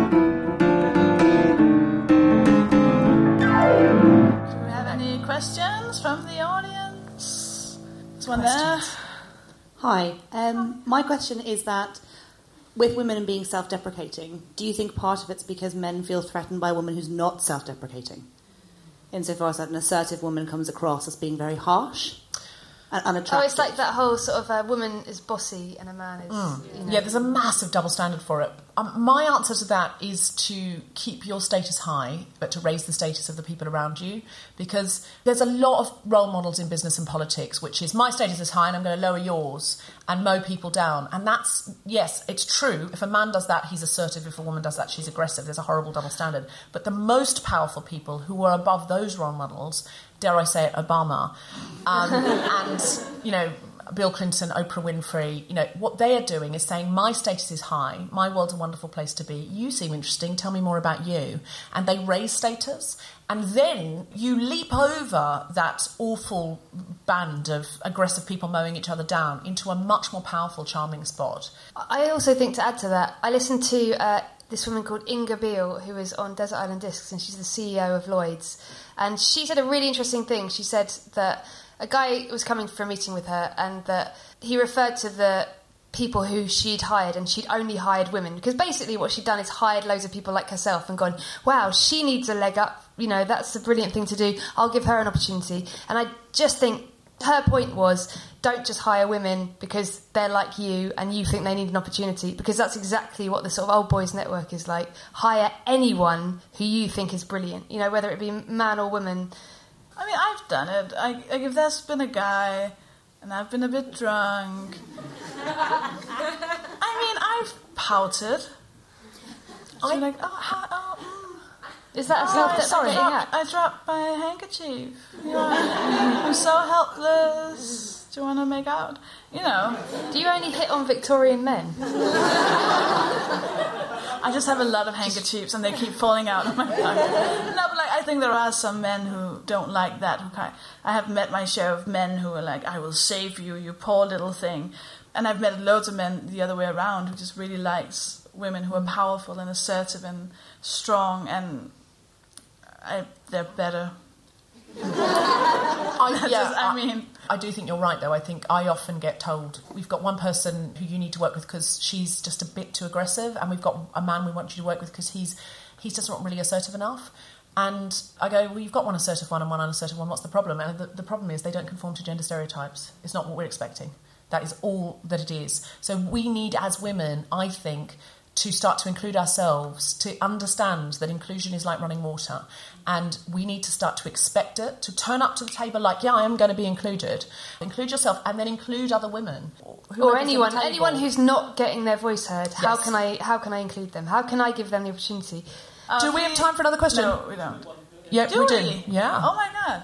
Do we have any questions from the audience? There's one there. Hi. My question is that with women and being self-deprecating, do you think part of it's because men feel threatened by a woman who's not self-deprecating? Insofar as that an assertive woman comes across as being very harsh and unattractive. Oh, it's like that whole sort of a woman is bossy and a man is... You know. Yeah, there's a massive double standard for it. My answer to that is to keep your status high, but to raise the status of the people around you, because there's a lot of role models in business and politics, which is my status is high and I'm going to lower yours and mow people down. And that's, yes, it's true. If a man does that, he's assertive. If a woman does that, she's aggressive. There's a horrible double standard. But the most powerful people who are above those role models, dare I say it, Obama, and, you know, Bill Clinton, Oprah Winfrey, you know, what they are doing is saying, my status is high, my world's a wonderful place to be, you seem interesting, tell me more about you. And they raise status, and then you leap over that awful band of aggressive people mowing each other down into a much more powerful, charming spot. I also think, to add to that, I listened to this woman called Inga Beale, who is on Desert Island Discs, and she's the CEO of Lloyd's. And she said a really interesting thing. She said that a guy was coming for a meeting with her, and that he referred to the people who she'd hired, and she'd only hired women. Because basically what she'd done is hired loads of people like herself and gone, wow, she needs a leg up. You know, that's a brilliant thing to do. I'll give her an opportunity. And I just think her point was, don't just hire women because they're like you and you think they need an opportunity, because that's exactly what the sort of old boys network is like. Hire anyone who you think is brilliant, you know, whether it be man or woman. I mean, I've done it. Like if there's been a guy and I've been a bit drunk, I mean, I've pouted. I'm like, Is that a I dropped my handkerchief. You know, I'm so helpless. Do you want to make out? You know. Do you only hit on Victorian men? I just have a lot of handkerchiefs and they keep falling out of my pocket. No, but like I think there are some men who don't like that. I have met my share of men who are like, I will save you, you poor little thing. And I've met loads of men the other way around who just really likes women who are powerful and assertive and strong, and they're better. I do think you're right, though. I think I often get told, we've got one person who you need to work with because she's just a bit too aggressive, and we've got a man we want you to work with because he's just not really assertive enough. And I go, well, you've got one assertive one and one unassertive one. What's the problem? And the problem is they don't conform to gender stereotypes. It's not what we're expecting. That is all that it is. So we need, as women, I think, to start to include ourselves, to understand that inclusion is like running water, and we need to start to expect it, to turn up to the table like, yeah, I am going to be included. Include yourself, and then include other women. Or anyone who's not getting their voice heard. Yes. How can I include them? How can I give them the opportunity? Do we have time for another question? No, we don't. Yeah, we do. Yeah. Oh my God.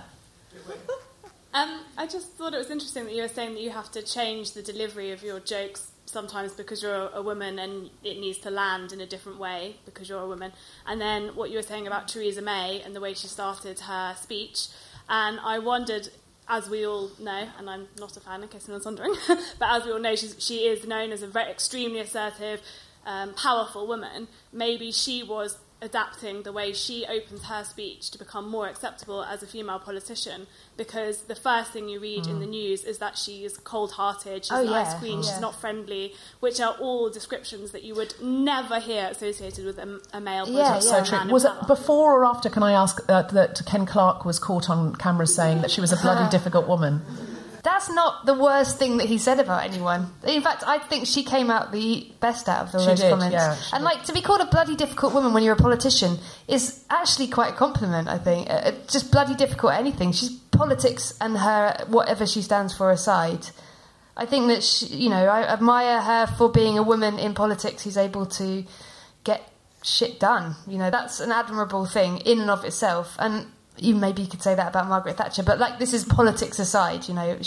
I just thought it was interesting that you were saying that you have to change the delivery of your jokes sometimes because you're a woman and it needs to land in a different way because you're a woman. And then what you were saying about Theresa May and the way she started her speech. And I wondered, as we all know, and I'm not a fan in case anyone's wondering, but as we all know, she is known as a very extremely assertive, powerful woman. Maybe she was adapting the way she opens her speech to become more acceptable as a female politician, because the first thing you read in the news is that she's cold-hearted, she's an ice queen, she's not friendly, which are all descriptions that you would never hear associated with a male politician. So true. Was it before or after, can I ask, that Ken Clarke was caught on camera saying that she was a bloody difficult woman? That's not the worst thing that he said about anyone. In fact, I think she came out the best out of those comments. Yeah, and like, to be called a bloody difficult woman when you're a politician is actually quite a compliment, I think. Just bloody difficult at anything. She's politics and her, whatever she stands for aside. I think that she, I admire her for being a woman in politics who's able to get shit done. That's an admirable thing in and of itself. And maybe you could say that about Margaret Thatcher, but like, this is politics aside.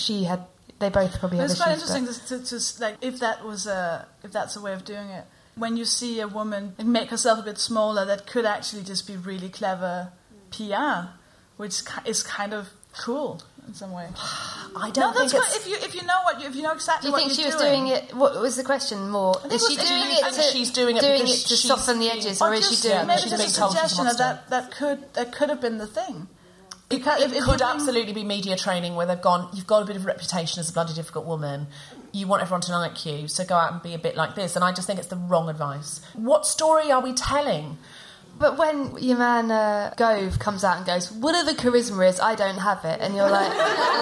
They both probably had issues. It's quite interesting to like, if that's a way of doing it. When you see a woman make herself a bit smaller, that could actually just be really clever PR, which is kind of cool in some way. I don't think it's... If you know exactly what you're doing. Do you think she was doing it? What was the question more? Is she doing it? She's doing it to soften the edges, or is she doing? Maybe just a suggestion that could have been the thing. It could absolutely be media training where they've gone, you've got a bit of a reputation as a bloody difficult woman, you want everyone to like you, so go out and be a bit like this. And I just think it's the wrong advice. What story are we telling? But when your man Gove comes out and goes, whatever charisma is, I don't have it, and you're like,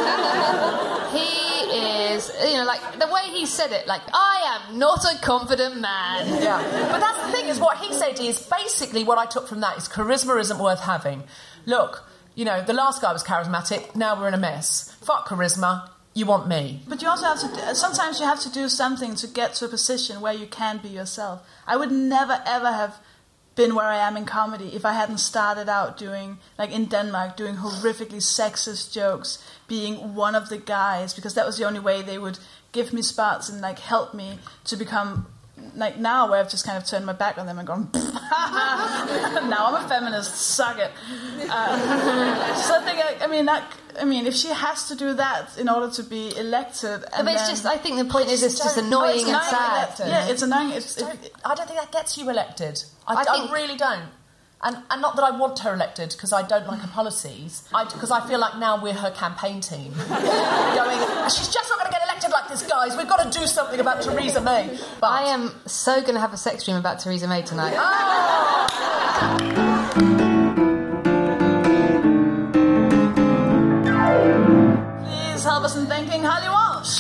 he is, like, the way he said it, like, I am not a confident man. Yeah. But that's the thing, is what he said is, basically what I took from that is charisma isn't worth having. Look, the last guy was charismatic, now we're in a mess. Fuck charisma, you want me. But you also have to, sometimes you have to do something to get to a position where you can be yourself. I would never, ever have been where I am in comedy if I hadn't started out doing, like in Denmark, doing horrifically sexist jokes, being one of the guys, because that was the only way they would give me spots and like help me to become, like now where I've just kind of turned my back on them and gone, now I'm a feminist, suck it. So I think, if she has to do that in order to be elected, but it's just, I think the point is it's just annoying and sad. Yeah, it's annoying. I don't think that gets you elected. I really don't. And not that I want her elected, because I don't like her policies. Because I feel like now we're her campaign team. Going, she's just not going to get elected like this, guys. We've got to do something about Theresa May. But I am so going to have a sex dream about Theresa May tonight. Please help us in thanking Holly Walsh.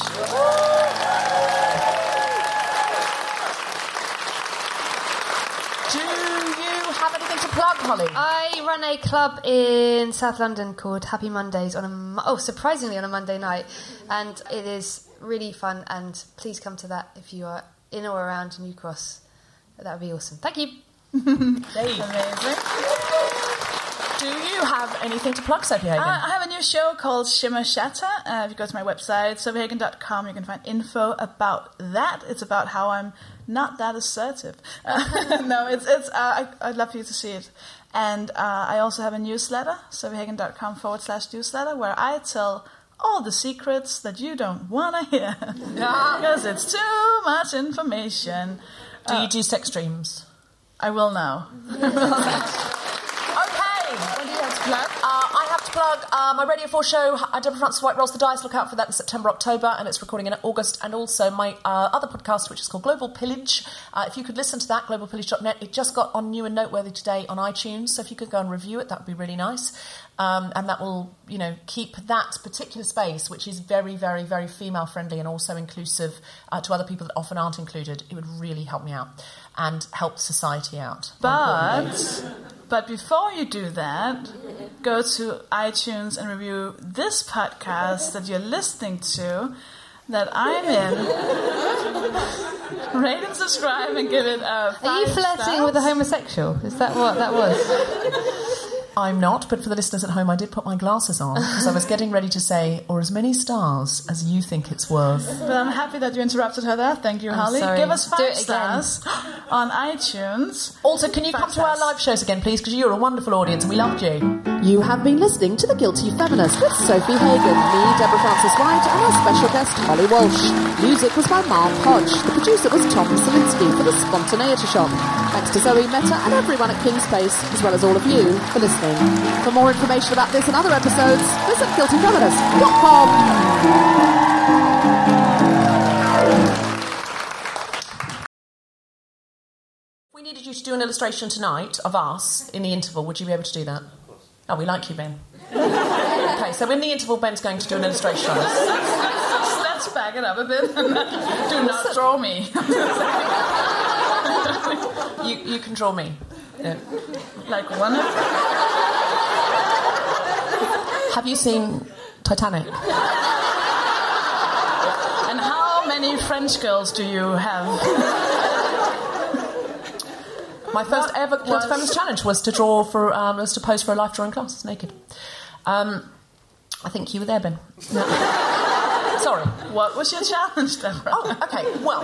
Do you have anything to plug, Holly? I run a club in South London called Happy Mondays surprisingly on a Monday night, and it is really fun, and please come to that if you are in or around New Cross. That would be awesome. Thank you. Amazing. Do you have anything to plug, Sophie Hagen? I have a new show called Shimmer Shatter. If you go to my website, sophiehagen.com, you can find info about that. It's about how I'm not that assertive. No, I'd love for you to see it. And I also have a newsletter, sophiehagen.com/newsletter, where I tell all the secrets that you don't want to hear. Because it's too much information. Do you do sex dreams? I will now. What do you have to plug? I have to plug my Radio 4 show, Deborah Francis White Rolls the Dice. Look out for that in September, October, and it's recording in August. And also my other podcast, which is called Global Pillage. If you could listen to that, globalpillage.net. It just got on New and Noteworthy today on iTunes, so if you could go and review it, that would be really nice. And that will, keep that particular space, which is very, very, very female-friendly and also inclusive to other people that often aren't included. It would really help me out and help society out. But before you do that, go to iTunes and review this podcast that you're listening to, that I'm in. Rate and subscribe and give it a 5 Are you flirting stars. with a homosexual? Is that what that was? I'm not, but for the listeners at home, I did put my glasses on because I was getting ready to say, or as many stars as you think it's worth. But I'm happy that you interrupted her there. Thank you, Holly. Sorry. Give us 5 Do it stars on iTunes. Also, can you come to our live shows again, please? Because you're a wonderful audience and we loved you. You have been listening to The Guilty Feminist with Sophie Hagen, me, Deborah Francis White, and our special guest, Holly Walsh. Music was by Mark Hodge. The producer was Tom Selinsky for The Spontaneity Shop. Thanks to Zoe Meta and everyone at King's Space, as well as all of you, for listening. For more information about this and other episodes, visit guiltyfeminist.com. If we needed you to do an illustration tonight of us in the interval, would you be able to do that? Oh, we like you, Ben. Okay, so in the interval, Ben's going to do an illustration of us. Let's back it up a bit. Do not draw me. You can draw me. Yeah. Like one of... Have you seen Titanic? And how many French girls do you have? My first ever Guilty Feminist challenge was to draw for was to pose for a life drawing class naked. I think you were there, Ben. No. Sorry. What was your challenge, Deborah? Oh, okay. Well,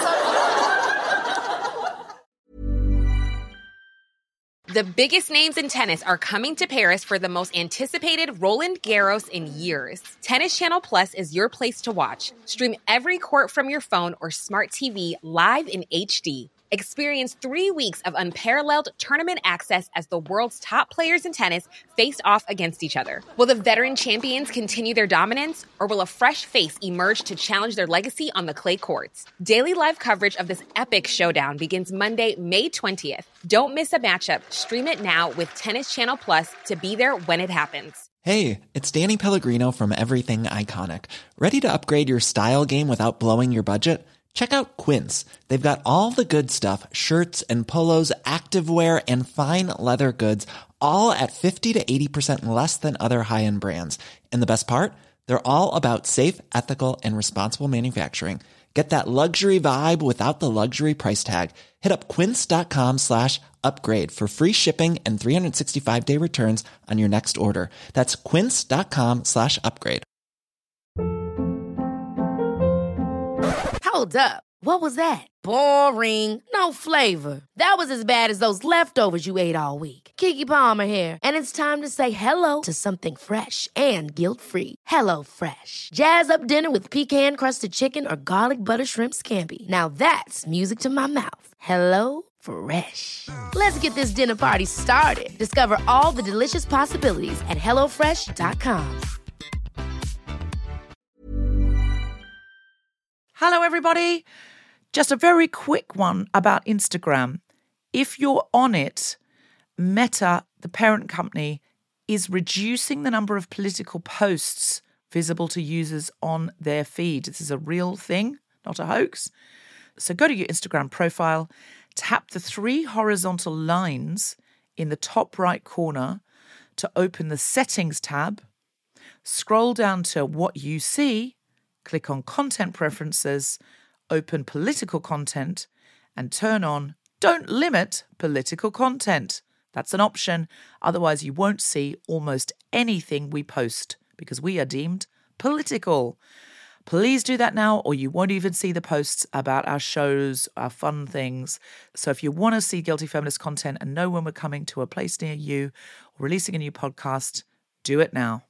The biggest names in tennis are coming to Paris for the most anticipated Roland Garros in years. Tennis Channel Plus is your place to watch. Stream every court from your phone or smart TV live in HD. Experience 3 weeks of unparalleled tournament access as the world's top players in tennis face off against each other. Will the veteran champions continue their dominance, or will a fresh face emerge to challenge their legacy on the clay courts? Daily live coverage of this epic showdown begins Monday, May 20th. Don't miss a matchup. Stream it now with Tennis Channel Plus to be there when it happens. Hey, it's Danny Pellegrino from Everything Iconic. Ready to upgrade your style game without blowing your budget? Check out Quince. They've got all the good stuff, shirts and polos, activewear, and fine leather goods, all at 50 to 80% less than other high-end brands. And the best part? They're all about safe, ethical, and responsible manufacturing. Get that luxury vibe without the luxury price tag. Hit up quince.com/upgrade for free shipping and 365-day returns on your next order. That's quince.com/upgrade. Hold up. What was that? Boring. No flavor. That was as bad as those leftovers you ate all week. Keke Palmer here, and it's time to say hello to something fresh and guilt-free. Hello Fresh. Jazz up dinner with pecan-crusted chicken or garlic butter shrimp scampi. Now that's music to my mouth. Hello Fresh. Let's get this dinner party started. Discover all the delicious possibilities at hellofresh.com. Hello, everybody. Just a very quick one about Instagram. If you're on it, Meta, the parent company, is reducing the number of political posts visible to users on their feed. This is a real thing, not a hoax. So go to your Instagram profile, tap the 3 horizontal lines in the top right corner to open the Settings tab, scroll down to What You See, click on Content Preferences, open Political Content, and turn on Don't Limit Political Content. That's an option. Otherwise, you won't see almost anything we post because we are deemed political. Please do that now, or you won't even see the posts about our shows, our fun things. So if you want to see Guilty Feminist content and know when we're coming to a place near you or releasing a new podcast, do it now.